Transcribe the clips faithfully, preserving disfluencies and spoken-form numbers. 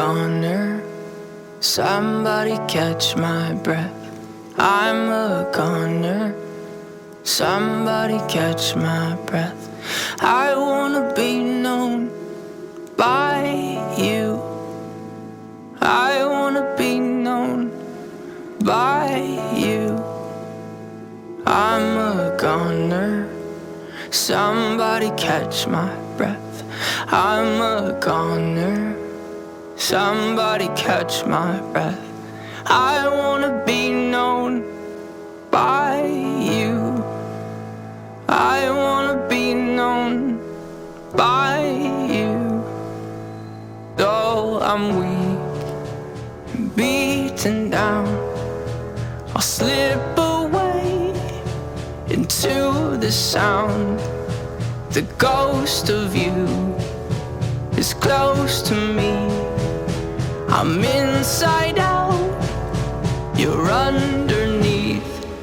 goner. Somebody catch my breath. I'm a goner. Somebody catch my breath. I wanna be known by you. I wanna be known by you. I'm a goner. Somebody catch my breath. I'm a goner. Somebody catch my breath. I wanna be known by you. I wanna be known by you. Though I'm weak, beaten down, I'll slip away into the sound. The ghost of you is close to me. I'm inside out, you're underneath.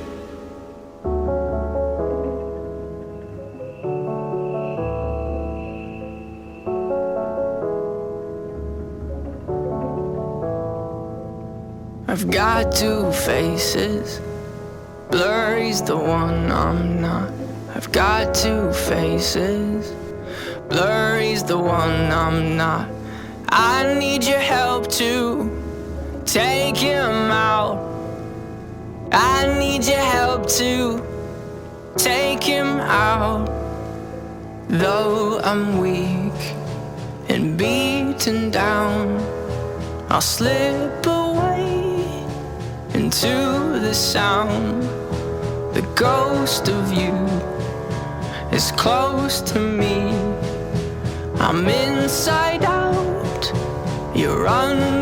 I've got two faces, blurry's the one I'm not. I've got two faces, blurry's the one I'm not. I need your help to take him out. I need your help to take him out. Though I'm weak and beaten down, I'll slip away into the sound. The ghost of you is close to me. I'm inside out, you're under.